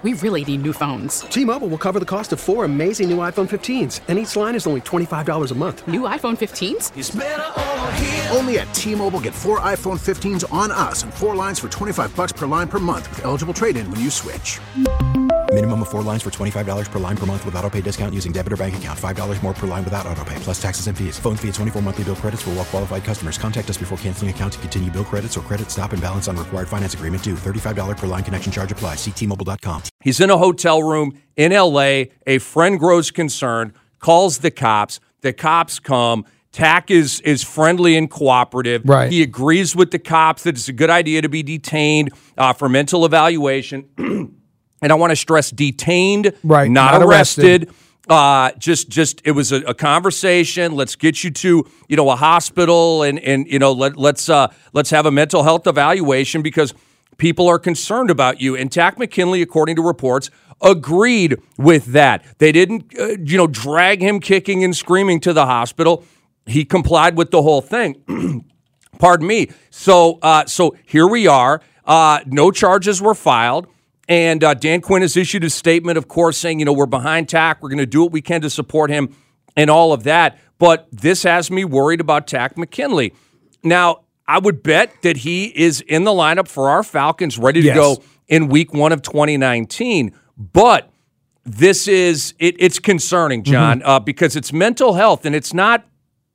We really need new phones. T-Mobile will cover the cost of 4 amazing new iPhone 15s, and each line is only $25 a month. New iPhone 15s? It's better over here. Only at T-Mobile, get 4 iPhone 15s on us and 4 lines for $25 per line per month with eligible trade-in when you switch. Minimum of 4 lines for $25 per line per month with autopay discount using debit or bank account. $5 more per line without autopay, plus taxes and fees. Phone fee at 24 monthly bill credits for well-qualified customers. Contact us before canceling account to continue bill credits or credit stop and balance on required finance agreement due. $35 per line connection charge applies. See T-Mobile.com. He's in a hotel room in L.A. A friend grows concerned, calls the cops. The cops come. Tack is friendly and cooperative. Right. He agrees with the cops that it's a good idea to be detained for mental evaluation. And I want to stress detained, right, not arrested. Just it was a conversation. Let's get you to a hospital and let's have a mental health evaluation because people are concerned about you. And Tack McKinley, according to reports, agreed with that. They didn't drag him kicking and screaming to the hospital. He complied with the whole thing. Pardon me. So here we are. No charges were filed. And Dan Quinn has issued a statement, of course, saying, we're behind Tack. We're going to do what we can to support him and all of that. But this has me worried about Tack McKinley. Now, I would bet that he is in the lineup for our Falcons, ready to go in week 1 of 2019. But this is it's concerning, John, because it's mental health, and it's not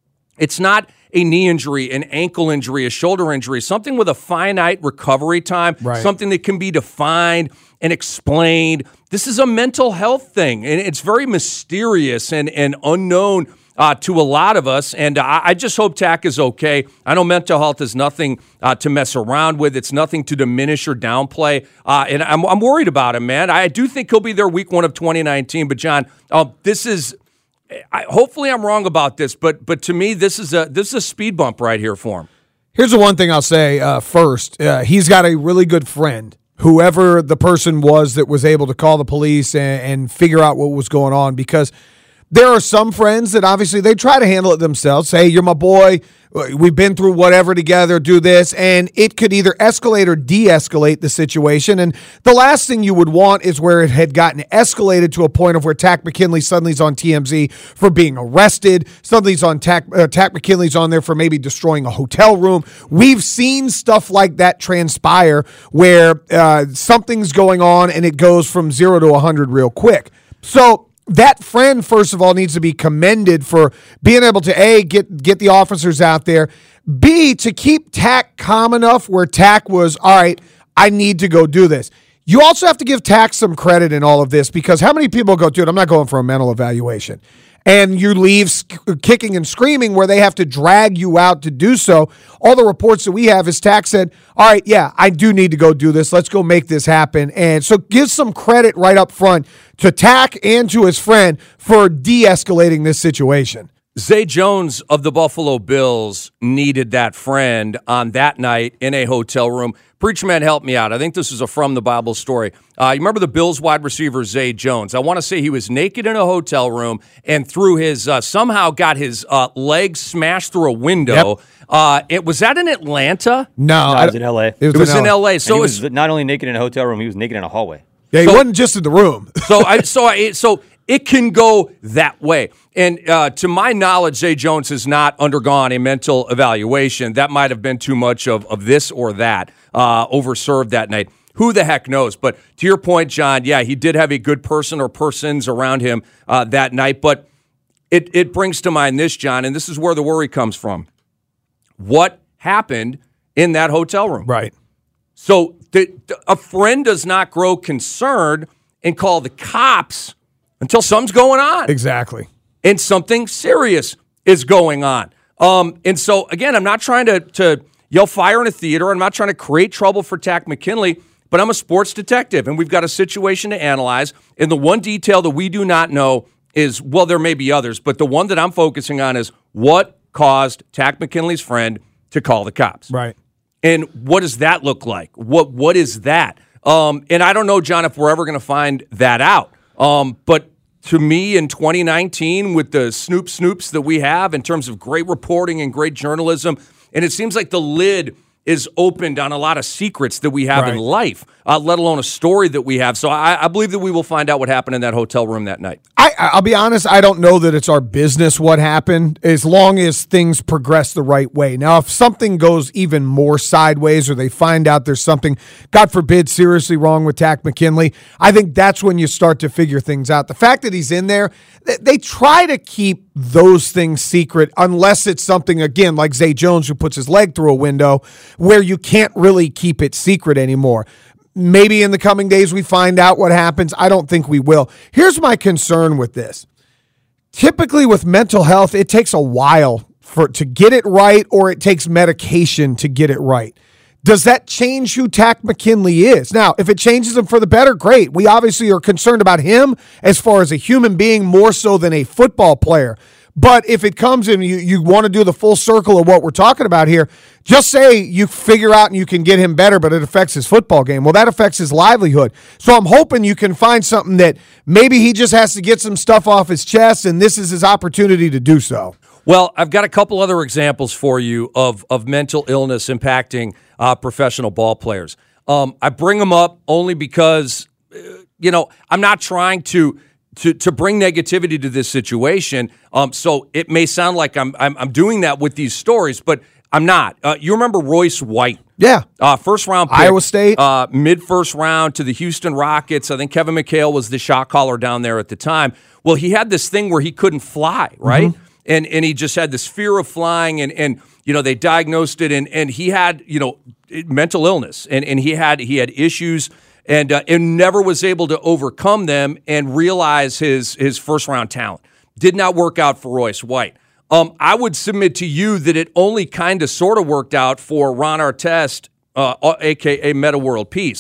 a knee injury, an ankle injury, a shoulder injury, something with a finite recovery time, something that can be defined and explained. This is a mental health thing, and it's very mysterious and unknown to a lot of us, and I just hope Tack is okay. I know mental health is nothing to mess around with. It's nothing to diminish or downplay, and I'm worried about him, man. I do think he'll be there week 1 of 2019, but, John, this is... hopefully I'm wrong about this, but to me this is a speed bump right here for him. Here's the one thing I'll say first. He's got a really good friend, whoever the person was that was able to call the police and figure out what was going on, because there are some friends that obviously they try to handle it themselves. Say, you're my boy. We've been through whatever together, do this. And it could either escalate or de-escalate the situation. And the last thing you would want is where it had gotten escalated to a point of where Tack McKinley suddenly's on TMZ for being arrested. Suddenly's on Tack McKinley's on there for maybe destroying a hotel room. We've seen stuff like that transpire where something's going on and it goes from 0 to 100 real quick. So that friend, first of all, needs to be commended for being able to, A, get the officers out there, B, to keep Tack calm enough where Tack was, all right, I need to go do this. You also have to give Tack some credit in all of this, because how many people go, dude, I'm not going for a mental evaluation, and you leave kicking and screaming where they have to drag you out to do so. All the reports that we have is Tack said, all right, yeah, I do need to go do this. Let's go make this happen. And so give some credit right up front to Tack and to his friend for de-escalating this situation. Zay Jones of the Buffalo Bills needed that friend on that night in a hotel room. Preacher man, help me out. I think this is a From the Bible story. You remember the Bills wide receiver, Zay Jones. I want to say he was naked in a hotel room and through his, somehow got his legs smashed through a window. Yep. Was that in Atlanta? No, it was in L.A. It was in L.A. So he was not only naked in a hotel room, he was naked in a hallway. Yeah, he wasn't just in the room. So it can go that way. And to my knowledge, Zay Jones has not undergone a mental evaluation. That might have been too much of this or that, overserved that night. Who the heck knows? But to your point, John, yeah, he did have a good person or persons around him that night. But it brings to mind this, John, and this is where the worry comes from. What happened in that hotel room? Right. So a friend does not grow concerned and call the cops until something's going on. Exactly. And something serious is going on. And so, again, I'm not trying to yell fire in a theater. I'm not trying to create trouble for Tack McKinley, but I'm a sports detective, and we've got a situation to analyze. And the one detail that we do not know is, well, there may be others, but the one that I'm focusing on is what caused Tack McKinley's friend to call the cops. Right. And what does that look like? What is that? And I don't know, John, if we're ever going to find that out. But to me, in 2019, with the snoops that we have in terms of great reporting and great journalism, and it seems like the lid is opened on a lot of secrets that we have in life, let alone a story that we have. So I believe that we will find out what happened in that hotel room that night. I'll be honest, I don't know that it's our business what happened, as long as things progress the right way. Now, if something goes even more sideways or they find out there's something, God forbid, seriously wrong with Takk McKinley, I think that's when you start to figure things out. The fact that he's in there, they try to keep those things secret unless it's something, again, like Zay Jones, who puts his leg through a window, where you can't really keep it secret anymore. Maybe in the coming days we find out what happens. I don't think we will. Here's my concern with this. Typically with mental health, it takes a while to get it right, or it takes medication to get it right. Does that change who Takk McKinley is? Now, if it changes him for the better, great. We obviously are concerned about him as far as a human being more so than a football player. But if it comes and you want to do the full circle of what we're talking about here, just say you figure out and you can get him better, but it affects his football game. Well, that affects his livelihood. So I'm hoping you can find something that maybe he just has to get some stuff off his chest, and this is his opportunity to do so. Well, I've got a couple other examples for you of mental illness impacting professional ball players. I bring them up only because, I'm not trying to bring negativity to this situation. So it may sound like I'm doing that with these stories, but I'm not. You remember Royce White? Yeah. First round pick. Iowa State. Mid-first round to the Houston Rockets. I think Kevin McHale was the shot caller down there at the time. Well, he had this thing where he couldn't fly, right? Mm-hmm. And he just had this fear of flying, and they diagnosed it, and he had, mental illness, and he had issues, and never was able to overcome them and realize his first-round talent. Did not work out for Royce White. I would submit to you that it only kind of sort of worked out for Ron Artest, a.k.a. Metta World Peace.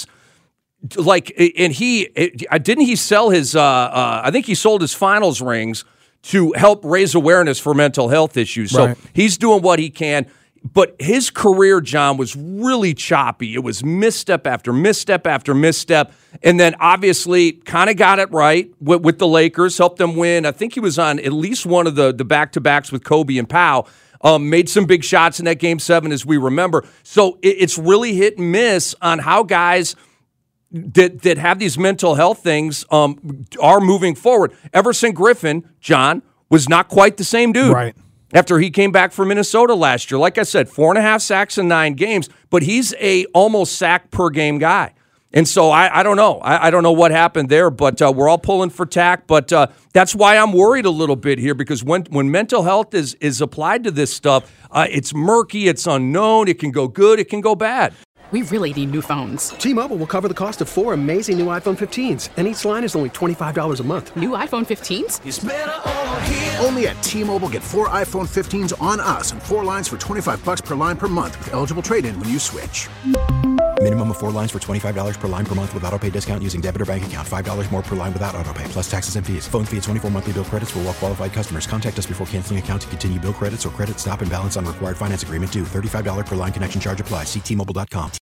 And didn't he sell his, I think he sold his finals rings to help raise awareness for mental health issues. So he's doing what he can. But his career, John, was really choppy. It was misstep after misstep after misstep. And then obviously kind of got it right with the Lakers, helped them win. I think he was on at least one of the back-to-backs with Kobe and Pau. Made some big shots in that Game 7, as we remember. So it's really hit and miss on how guys that have these mental health things are moving forward. Everson Griffin, John, was not quite the same dude. Right. After he came back from Minnesota last year. Like I said, 4.5 sacks in 9 games, but he's a almost sack per game guy. And so I don't know. I don't know what happened there, but we're all pulling for Takk. But that's why I'm worried a little bit here, because when mental health is applied to this stuff, it's murky, it's unknown, it can go good, it can go bad. We really need new phones. T-Mobile will cover the cost of 4 amazing new iPhone 15s, and each line is only $25 a month. New iPhone 15s? It's better over here. Only at T-Mobile, get 4 iPhone 15s on us and 4 lines for $25 per line per month with eligible trade-in when you switch. Minimum of 4 lines for $25 per line per month with autopay discount using debit or bank account. $5 more per line without autopay, plus taxes and fees. Phone fee at 24 monthly bill credits for well-qualified customers. Contact us before canceling account to continue bill credits or credit stop and balance on required finance agreement due. $35 per line connection charge applies. See T-Mobile.com.